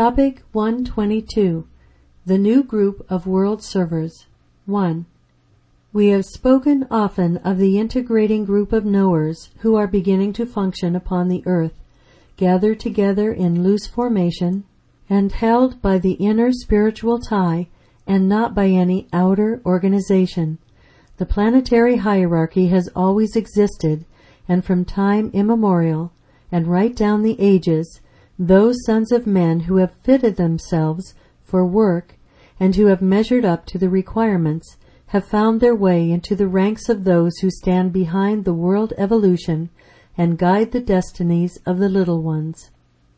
Topic 122. The New Group of World Servers. 1. We have spoken often of the integrating group of knowers who are beginning to function upon the earth, gathered together in loose formation, and held by the inner spiritual tie and not by any outer organization. The planetary hierarchy has always existed, and from time immemorial, and right down the ages, those sons of men who have fitted themselves for work and who have measured up to the requirements have found their way into the ranks of those who stand behind the world evolution and guide the destinies of the little ones.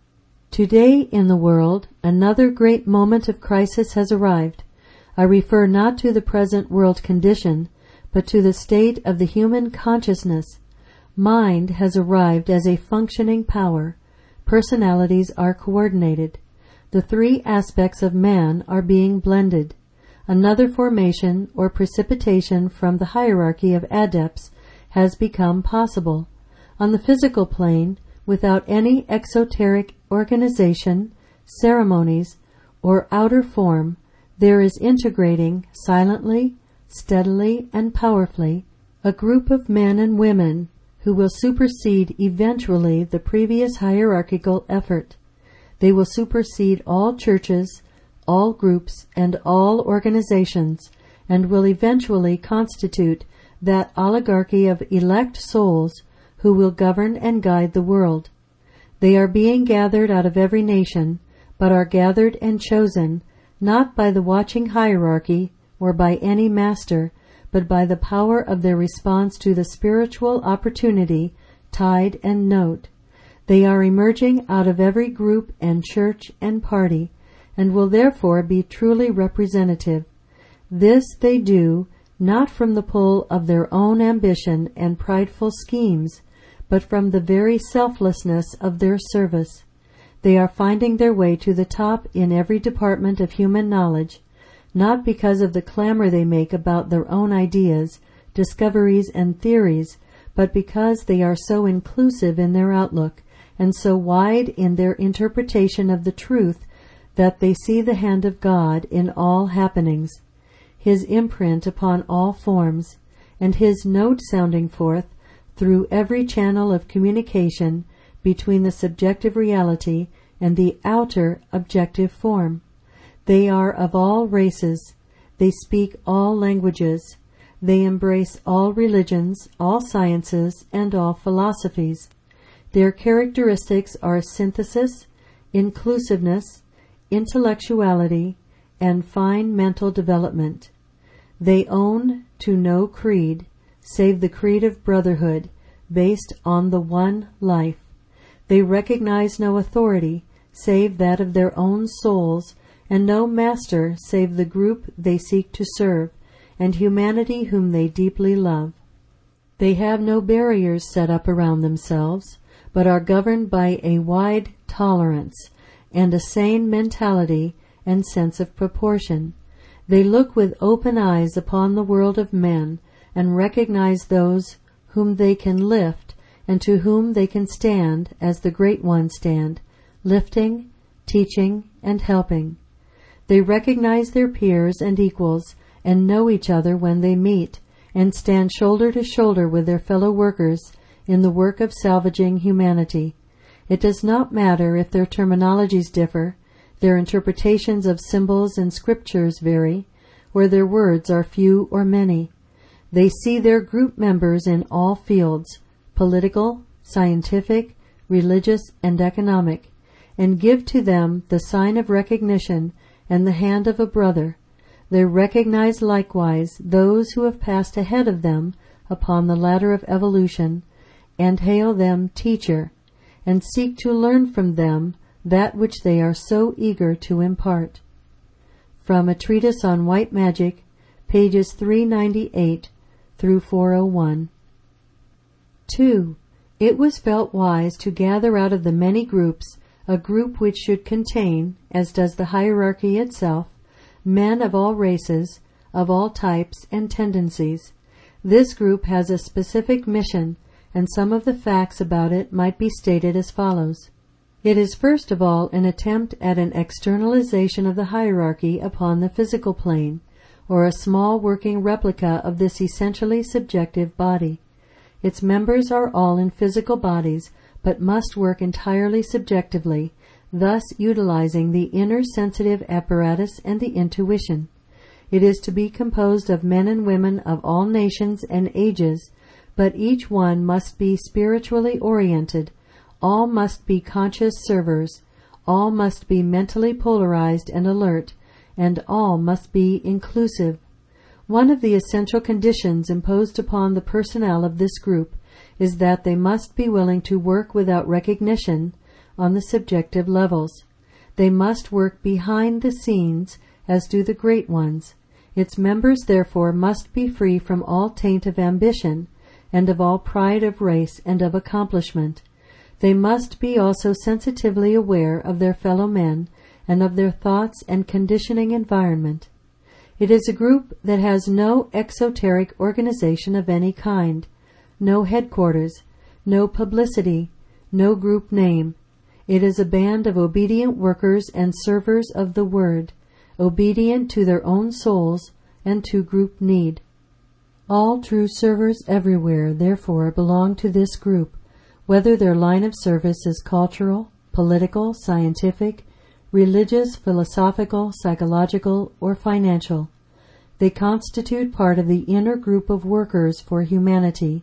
Today in the world, another great moment of crisis has arrived. I refer not to the present world condition, but to the state of the human consciousness. Mind has arrived as a functioning power. Personalities are coordinated. The three aspects of man are being blended. Another formation or precipitation from the hierarchy of adepts has become possible. On the physical plane, without any exoteric organization, ceremonies, or outer form, there is integrating silently, steadily, and powerfully a group of men and women who will supersede eventually the previous hierarchical effort. They will supersede all churches, all groups, and all organizations, and will eventually constitute that oligarchy of elect souls who will govern and guide the world. They are being gathered out of every nation, but are gathered and chosen not by the watching hierarchy or by any master, but by the power of their response to the spiritual opportunity, tide and note. They are emerging out of every group and church and party, and will therefore be truly representative. This they do not from the pull of their own ambition and prideful schemes, but from the very selflessness of their service. They are finding their way to the top in every department of human knowledge, not because of the clamor they make about their own ideas, discoveries, and theories, but because they are so inclusive in their outlook and so wide in their interpretation of the truth that they see the hand of God in all happenings, His imprint upon all forms, and His note sounding forth through every channel of communication between the subjective reality and the outer objective form. They are of all races. They speak all languages. They embrace all religions, all sciences, and all philosophies. Their characteristics are synthesis, inclusiveness, intellectuality, and fine mental development. They own to no creed, save the creed of brotherhood, based on the one life. They recognize no authority, save that of their own souls, and no master save the group they seek to serve, and humanity whom they deeply love. They have no barriers set up around themselves, but are governed by a wide tolerance and a sane mentality and sense of proportion. They look with open eyes upon the world of men and recognize those whom they can lift and to whom they can stand as the great ones stand, lifting, teaching, and helping. They recognize their peers and equals and know each other when they meet, and stand shoulder to shoulder with their fellow workers in the work of salvaging humanity. It does not matter if their terminologies differ, their interpretations of symbols and scriptures vary, or their words are few or many. They see their group members in all fields, political, scientific, religious, and economic, and give to them the sign of recognition and the hand of a brother. They recognize likewise those who have passed ahead of them upon the ladder of evolution, and hail them teacher, and seek to learn from them that which they are so eager to impart. From a treatise on white magic, pages 398 through 401. 2. It was felt wise to gather out of the many groups a group which should contain, as does the hierarchy itself, men of all races, of all types and tendencies. This group has a specific mission, and some of the facts about it might be stated as follows. It is first of all an attempt at an externalization of the hierarchy upon the physical plane, or a small working replica of this essentially subjective body. Its members are all in physical bodies, but must work entirely subjectively, thus utilizing the inner sensitive apparatus and the intuition. It is to be composed of men and women of all nations and ages, but each one must be spiritually oriented, all must be conscious servers, all must be mentally polarized and alert, and all must be inclusive. One of the essential conditions imposed upon the personnel of this group is that they must be willing to work without recognition on the subjective levels. They must work behind the scenes, as do the great ones. Its members, therefore, must be free from all taint of ambition, and of all pride of race and of accomplishment. They must be also sensitively aware of their fellow men and of their thoughts and conditioning environment. It is a group that has no exoteric organization of any kind, no headquarters, no publicity, no group name. It is a band of obedient workers and servers of the Word, obedient to their own souls and to group need. All true servers everywhere, therefore, belong to this group, whether their line of service is cultural, political, scientific, religious, philosophical, psychological, or financial. They constitute part of the inner group of workers for humanity,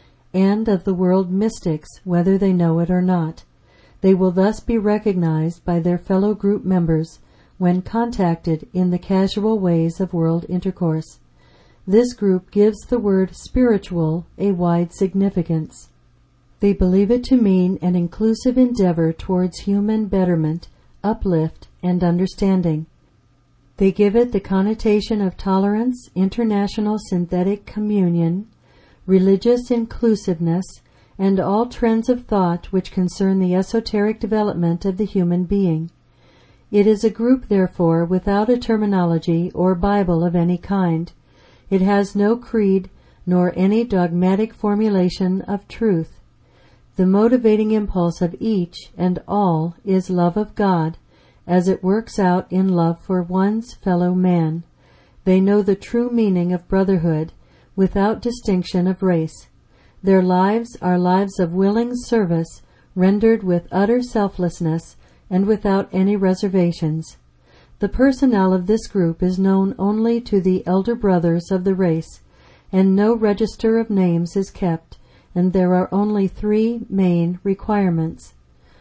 and of the world mystics, whether they know it or not. They will thus be recognized by their fellow group members when contacted in the casual ways of world intercourse. This group gives the word spiritual a wide significance. They believe it to mean an inclusive endeavor towards human betterment, uplift, and understanding. They give it the connotation of tolerance, international synthetic communion, religious inclusiveness, and all trends of thought which concern the esoteric development of the human being. It is a group, therefore, without a terminology or Bible of any kind. It has no creed nor any dogmatic formulation of truth. The motivating impulse of each and all is love of God, as it works out in love for one's fellow man. They know the true meaning of brotherhood, without distinction of race. Their lives are lives of willing service, rendered with utter selflessness and without any reservations. The personnel of this group is known only to the elder brothers of the race, and no register of names is kept, and there are only 3 main requirements.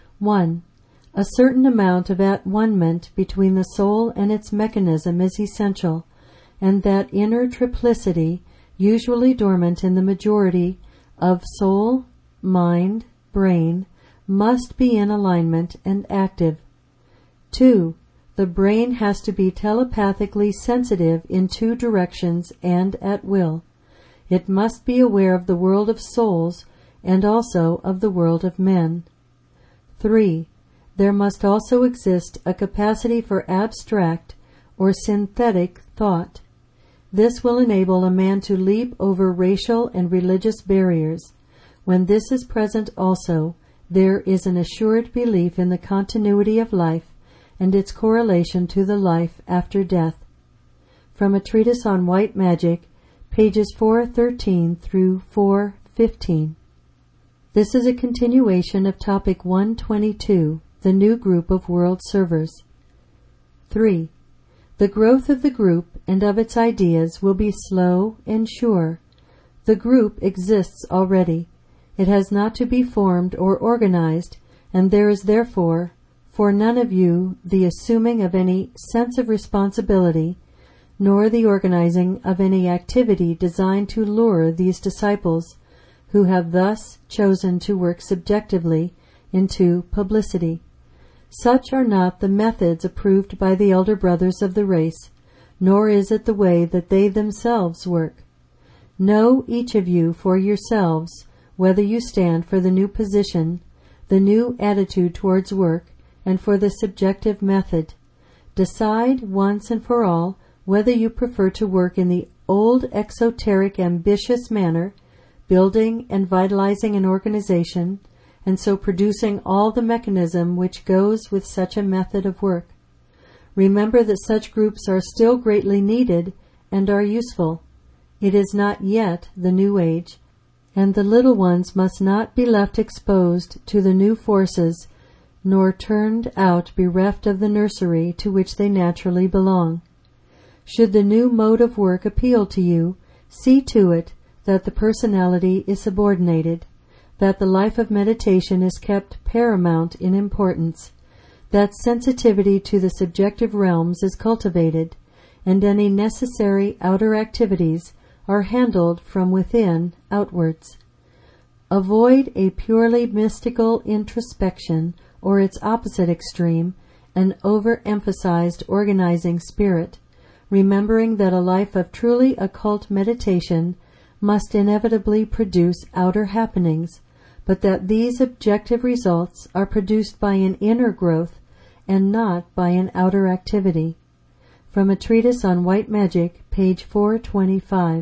1. A certain amount of at-one-ment between the soul and its mechanism is essential, and that inner triplicity, usually dormant in the majority of soul, mind, brain, must be in alignment and active. 2. The brain has to be telepathically sensitive in 2 directions and at will. It must be aware of the world of souls and also of the world of men. 3. There must also exist a capacity for abstract or synthetic thought. This will enable a man to leap over racial and religious barriers. When this is present also, there is an assured belief in the continuity of life and its correlation to the life after death. From a treatise on white magic, pages 413 through 415. This is a continuation of topic 122, the new group of world servers. 3. The growth of the group and of its ideas will be slow and sure. The group exists already. It has not to be formed or organized, and there is therefore for none of you the assuming of any sense of responsibility, nor the organizing of any activity designed to lure these disciples, who have thus chosen to work subjectively, into publicity. Such are not the methods approved by the elder brothers of the race, nor is it the way that they themselves work. Know each of you for yourselves whether you stand for the new position, the new attitude towards work, and for the subjective method. Decide once and for all whether you prefer to work in the old exoteric ambitious manner, building and vitalizing an organization, and so producing all the mechanism which goes with such a method of work. Remember that such groups are still greatly needed and are useful. It is not yet the New Age, and the little ones must not be left exposed to the new forces, nor turned out bereft of the nursery to which they naturally belong. Should the new mode of work appeal to you, see to it that the personality is subordinated, that the life of meditation is kept paramount in importance, that sensitivity to the subjective realms is cultivated, and any necessary outer activities are handled from within outwards. Avoid a purely mystical introspection or its opposite extreme, an overemphasized organizing spirit, remembering that a life of truly occult meditation must inevitably produce outer happenings, but that these objective results are produced by an inner growth and not by an outer activity. From a treatise on white magic, page 425.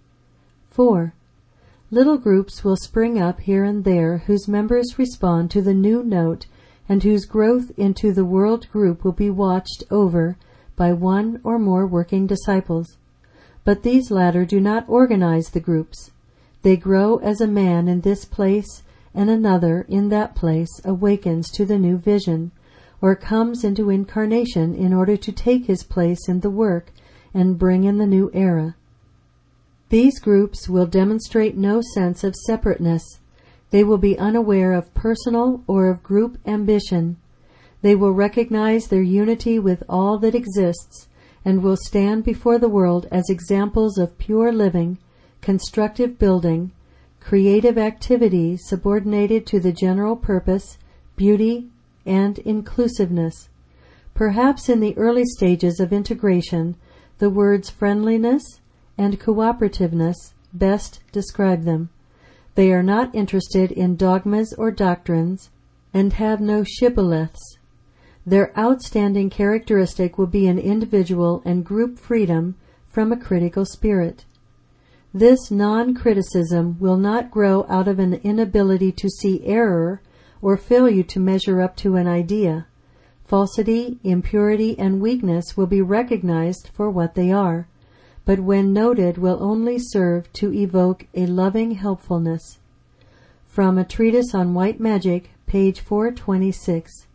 4. Little groups will spring up here and there whose members respond to the new note and whose growth into the world group will be watched over by one or more working disciples. But these latter do not organize the groups. They grow as a man in this place and another in that place awakens to the new vision, or comes into incarnation in order to take his place in the work and bring in the new era. These groups will demonstrate no sense of separateness. They will be unaware of personal or of group ambition. They will recognize their unity with all that exists and will stand before the world as examples of pure living, constructive building, creative activity subordinated to the general purpose, beauty, and inclusiveness. Perhaps in the early stages of integration, the words friendliness and cooperativeness best describe them. They are not interested in dogmas or doctrines and have no shibboleths. Their outstanding characteristic will be an individual and group freedom from a critical spirit. This non-criticism will not grow out of an inability to see error or failure to measure up to an idea. Falsity, impurity, and weakness will be recognized for what they are, but when noted will only serve to evoke a loving helpfulness. From a treatise on white magic, page 426.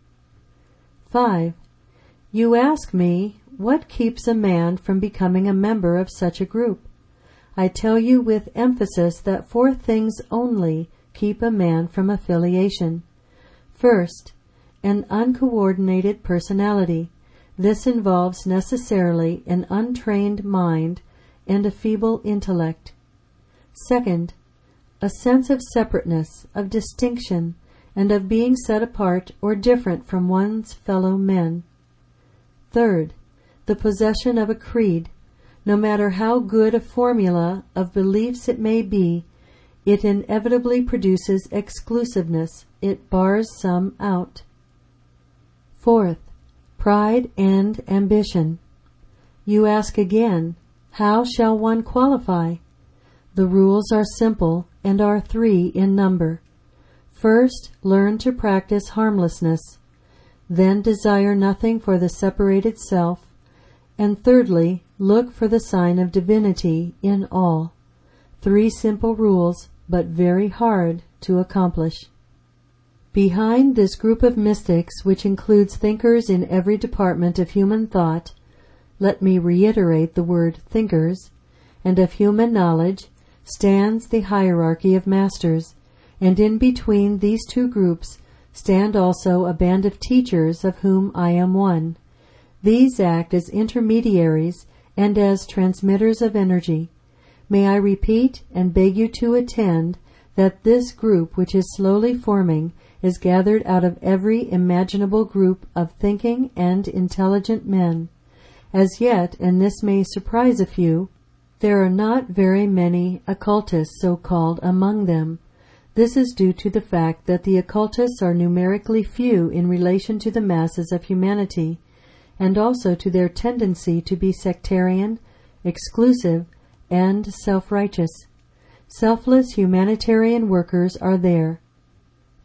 5. You ask me, what keeps a man from becoming a member of such a group? I tell you with emphasis that 4 things only keep a man from affiliation. First, an uncoordinated personality. This involves necessarily an untrained mind and a feeble intellect. Second, a sense of separateness, of distinction, and of being set apart or different from one's fellow men. Third, the possession of a creed. No matter how good a formula of beliefs it may be, it inevitably produces exclusiveness. It bars some out. Fourth, pride and ambition. You ask again, how shall one qualify? The rules are simple and are 3 in number. First, learn to practice harmlessness. Then desire nothing for the separated self. And thirdly, look for the sign of divinity in all. 3 simple rules, but very hard to accomplish. Behind this group of mystics, which includes thinkers in every department of human thought, let me reiterate the word thinkers, and of human knowledge, stands the hierarchy of masters, and in between these 2 groups stand also a band of teachers of whom I am one. These act as intermediaries and as transmitters of energy. May I repeat and beg you to attend that this group which is slowly forming is gathered out of every imaginable group of thinking and intelligent men. As yet, and this may surprise a few, there are not very many occultists so-called among them. This is due to the fact that the occultists are numerically few in relation to the masses of humanity, and also to their tendency to be sectarian, exclusive, and self-righteous. Selfless humanitarian workers are there.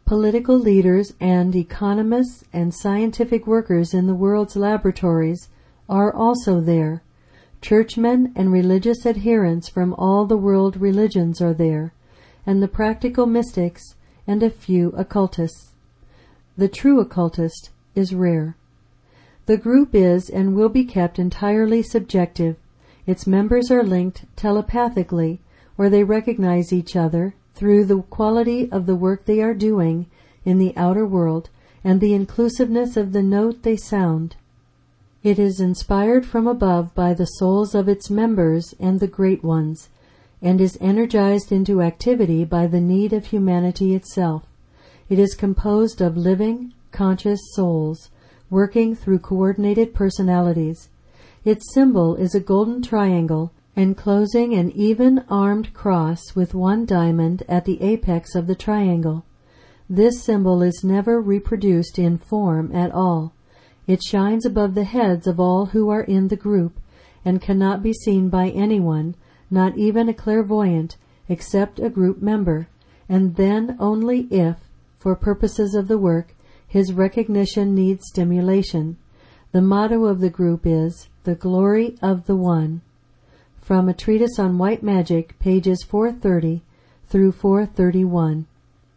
Political leaders and economists and scientific workers in the world's laboratories are also there. Churchmen and religious adherents from all the world religions are there, and the practical mystics and a few occultists. The true occultist is rare. The group is and will be kept entirely subjective. Its members are linked telepathically, or they recognize each other through the quality of the work they are doing in the outer world and the inclusiveness of the note they sound. It is inspired from above by the souls of its members and the great ones, and is energized into activity by the need of humanity itself. It is composed of living, conscious souls, working through coordinated personalities. Its symbol is a golden triangle enclosing an even-armed cross with one diamond at the apex of the triangle. This symbol is never reproduced in form at all. It shines above the heads of all who are in the group, and cannot be seen by anyone, not even a clairvoyant, except a group member, and then only if, for purposes of the work, his recognition needs stimulation. The motto of the group is, "The Glory of the One." From a treatise on white magic, pages 430 through 431.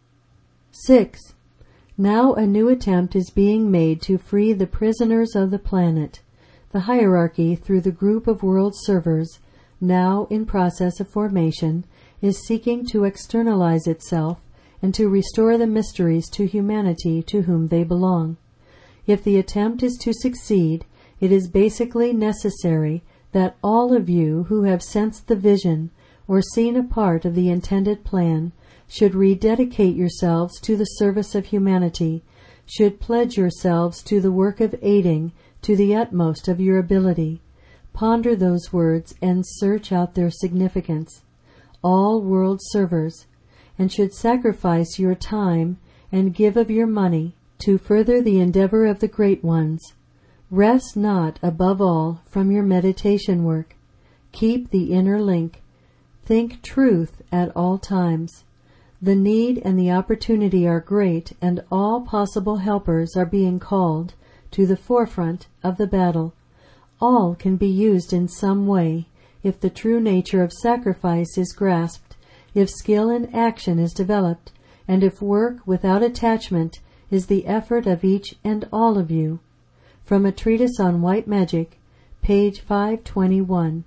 6. Now a new attempt is being made to free the prisoners of the planet. The hierarchy, through the group of world servers, now in process of formation, is seeking to externalize itself and to restore the mysteries to humanity to whom they belong. If the attempt is to succeed, it is basically necessary that all of you who have sensed the vision or seen a part of the intended plan should rededicate yourselves to the service of humanity, should pledge yourselves to the work of aiding to the utmost of your ability. Ponder those words and search out their significance. All world servers, and should sacrifice your time and give of your money to further the endeavor of the great ones. Rest not, above all, from your meditation work. Keep the inner link. Think truth at all times. The need and the opportunity are great, and all possible helpers are being called to the forefront of the battle. All can be used in some way if the true nature of sacrifice is grasped, if skill in action is developed, and if work without attachment is the effort of each and all of you. From a treatise on white magic, page 521.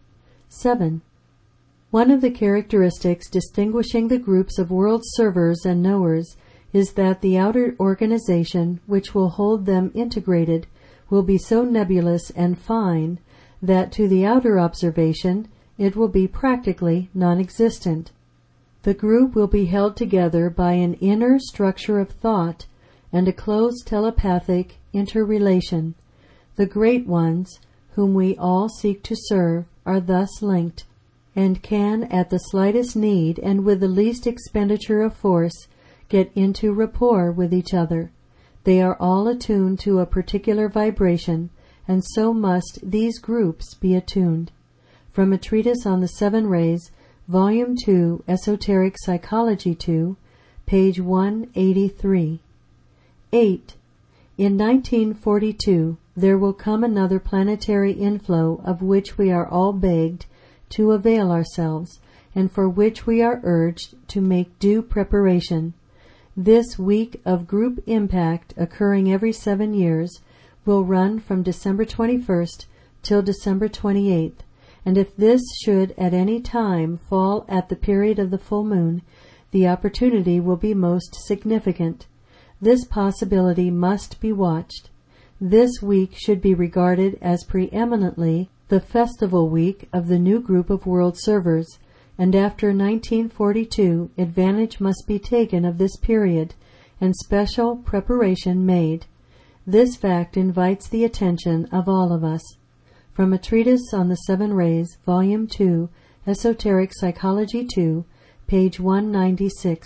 7. One of the characteristics distinguishing the groups of world servers and knowers is that the outer organization which will hold them integrated will be so nebulous and fine that to the outer observation it will be practically non-existent. The group will be held together by an inner structure of thought and a close telepathic interrelation. The great ones, whom we all seek to serve, are thus linked, and can at the slightest need and with the least expenditure of force get into rapport with each other. They are all attuned to a particular vibration, and so must these groups be attuned. From a treatise on the Seven Rays, Volume 2, Esoteric Psychology 2, page 183. 8. In 1942, there will come another planetary inflow of which we are all begged to avail ourselves, and for which we are urged to make due preparation. This week of group impact, occurring every 7 years, will run from December 21st till December 28th, and if this should at any time fall at the period of the full moon, the opportunity will be most significant. This possibility must be watched. This week should be regarded as preeminently the festival week of the new group of world servers, and after 1942 advantage must be taken of this period and special preparation made. This fact invites the attention of all of us. From a treatise on the Seven Rays, Volume 2, Esoteric Psychology 2, page 196.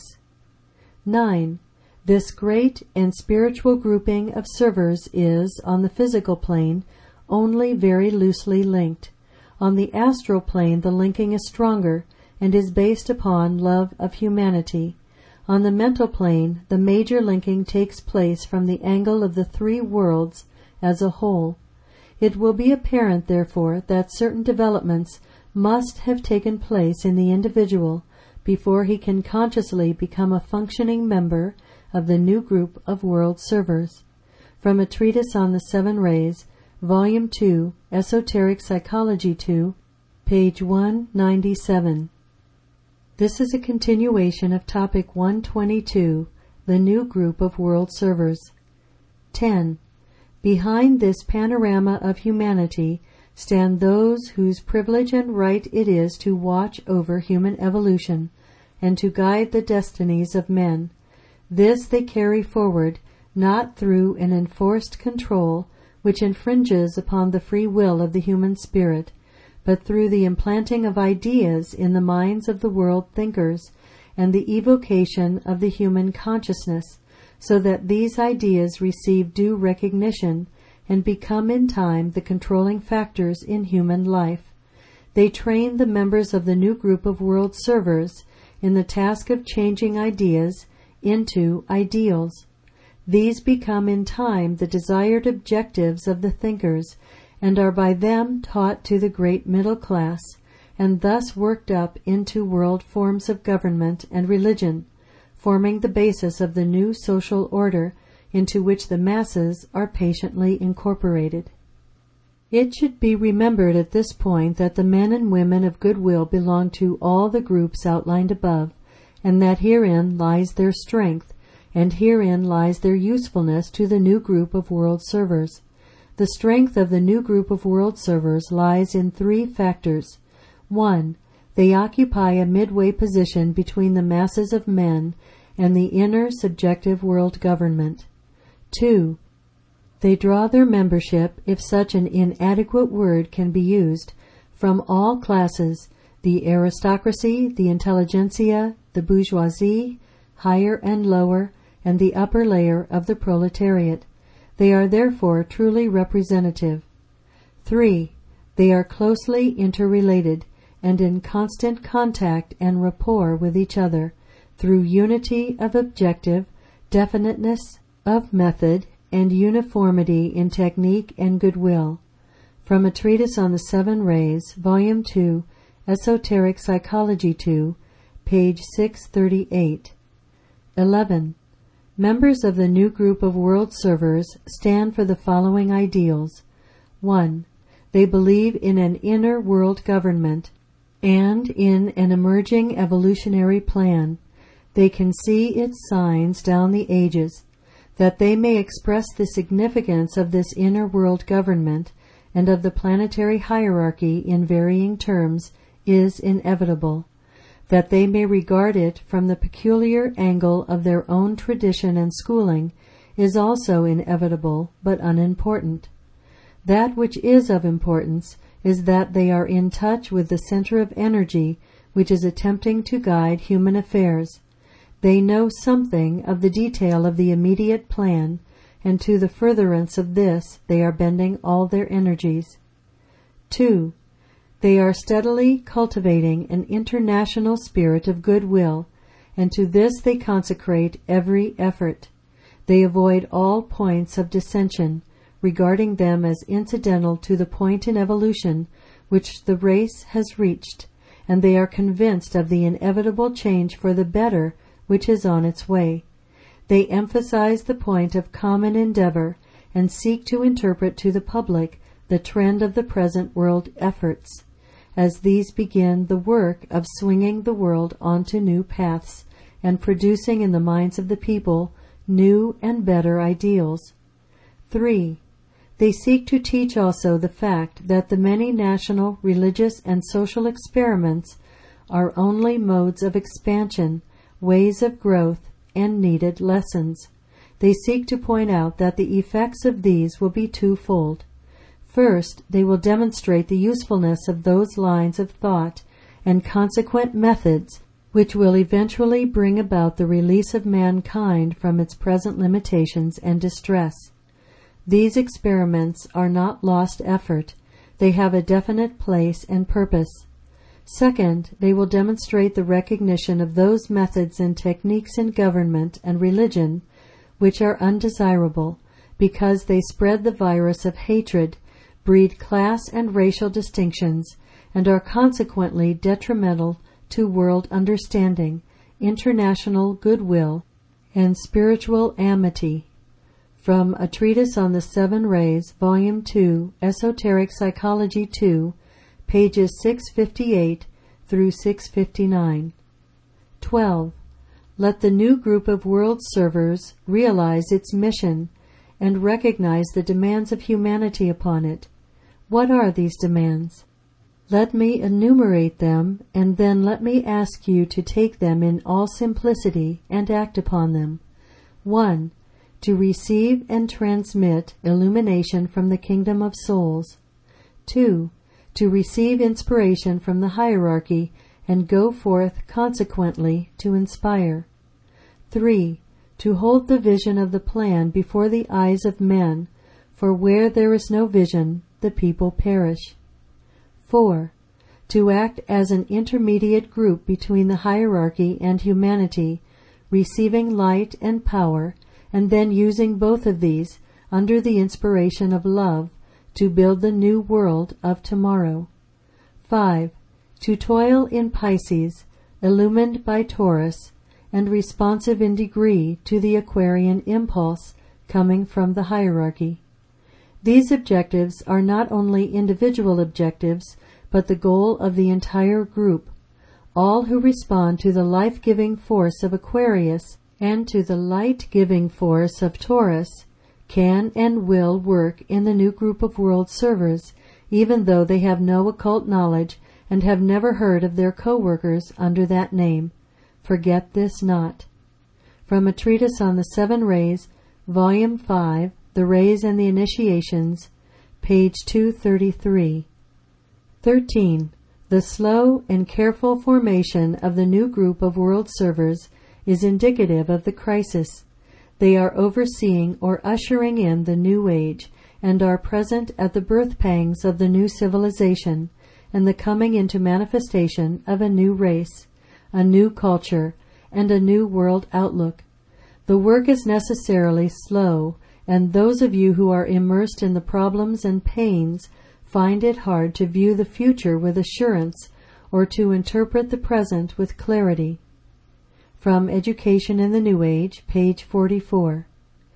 9. This great and spiritual grouping of servers is, on the physical plane, only very loosely linked. On the astral plane the linking is stronger and is based upon love of humanity. On the mental plane, the major linking takes place from the angle of the three worlds as a whole. It will be apparent, therefore, that certain developments must have taken place in the individual before he can consciously become a functioning member of the new group of world servers. From a treatise on the Seven Rays, Volume 2, Esoteric Psychology 2, page 197. This is a continuation of Topic 122, the new group of world servers. 10. Behind this panorama of humanity stand those whose privilege and right it is to watch over human evolution and to guide the destinies of men. This they carry forward not through an enforced control which infringes upon the free will of the human spirit, but through the implanting of ideas in the minds of the world thinkers and the evocation of the human consciousness, so that these ideas receive due recognition and become in time the controlling factors in human life. They train the members of the new group of world servers in the task of changing ideas into ideals. These become in time the desired objectives of the thinkers and are by them taught to the great middle class, and thus worked up into world forms of government and religion, forming the basis of the new social order into which the masses are patiently incorporated. It should be remembered at this point that the men and women of goodwill belong to all the groups outlined above, and that herein lies their strength, and herein lies their usefulness to the new group of world servers. The strength of the new group of world servers lies in three factors. 1. They occupy a midway position between the masses of men and the inner subjective world government. 2. They draw their membership, if such an inadequate word can be used, from all classes, the aristocracy, the intelligentsia, the bourgeoisie, higher and lower, and the upper layer of the proletariat. They are therefore truly representative. 3. They are closely interrelated and in constant contact and rapport with each other through unity of objective, definiteness of method, and uniformity in technique and goodwill. From a treatise on the Seven Rays, Volume 2, Esoteric Psychology 2, page 638. 11. Members of the new group of world servers stand for the following ideals. 1. They believe in an inner world government and in an emerging evolutionary plan. They can see its signs down the ages. That they may express the significance of this inner world government and of the planetary hierarchy in varying terms is inevitable. That they may regard it from the peculiar angle of their own tradition and schooling is also inevitable but unimportant. That which is of importance is that they are in touch with the center of energy which is attempting to guide human affairs. They know something of the detail of the immediate plan, and to the furtherance of this they are bending all their energies. 2. They are steadily cultivating an international spirit of goodwill, and to this they consecrate every effort. They avoid all points of dissension, regarding them as incidental to the point in evolution which the race has reached, and they are convinced of the inevitable change for the better which is on its way. They emphasize the point of common endeavor and seek to interpret to the public the trend of the present world efforts, as these begin the work of swinging the world onto new paths and producing in the minds of the people new and better ideals. 3. They seek to teach also the fact that the many national, religious, and social experiments are only modes of expansion, ways of growth, and needed lessons. They seek to point out that the effects of these will be twofold. First, they will demonstrate the usefulness of those lines of thought and consequent methods which will eventually bring about the release of mankind from its present limitations and distress. These experiments are not lost effort. They have a definite place and purpose. Second, they will demonstrate the recognition of those methods and techniques in government and religion which are undesirable because they spread the virus of hatred, breed class and racial distinctions, and are consequently detrimental to world understanding, international goodwill, and spiritual amity. From A Treatise on the Seven Rays, Volume 2, Esoteric Psychology 2, pages 658 through 659. 12. Let the new group of world servers realize its mission and recognize the demands of humanity upon it. What are these demands? Let me enumerate them, and then let me ask you to take them in all simplicity and act upon them. 1. To receive and transmit illumination from the kingdom of souls. 2. To receive inspiration from the hierarchy and go forth consequently to inspire. 3. To hold the vision of the plan before the eyes of men, for where there is no vision, the people perish. 4. To act as an intermediate group between the hierarchy and humanity, receiving light and power, and then using both of these under the inspiration of love to build the new world of tomorrow. 5. To toil in Pisces, illumined by Taurus, and responsive in degree to the Aquarian impulse coming from the hierarchy. These objectives are not only individual objectives, but the goal of the entire group. All who respond to the life-giving force of Aquarius and to the light-giving force of Taurus can and will work in the new group of world servers, even though they have no occult knowledge and have never heard of their co-workers under that name. Forget this not. From A Treatise on the Seven Rays, Volume 5, The Rays and the Initiations, page 233. 13. The slow and careful formation of the new group of world servers is indicative of the crisis. They are overseeing or ushering in the new age and are present at the birth pangs of the new civilization and the coming into manifestation of a new race, a new culture, and a new world outlook. The work is necessarily slow, and those of you who are immersed in the problems and pains find it hard to view the future with assurance or to interpret the present with clarity. From Education in the New Age, page 44.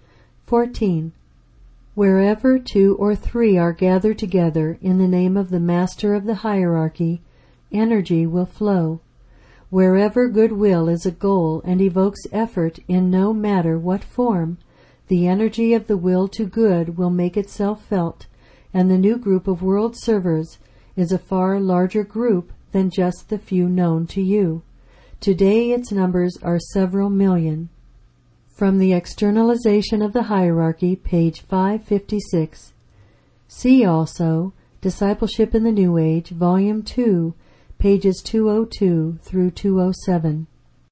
14. Wherever 2 or 3 are gathered together in the name of the Master of the Hierarchy, energy will flow. Wherever goodwill is a goal and evokes effort in no matter what form, the energy of the will to good will make itself felt, and the new group of world servers is a far larger group than just the few known to you. Today its numbers are several million. From the Externalization of the Hierarchy, page 556. See also Discipleship in the New Age, Volume 2, pages 202 through 207.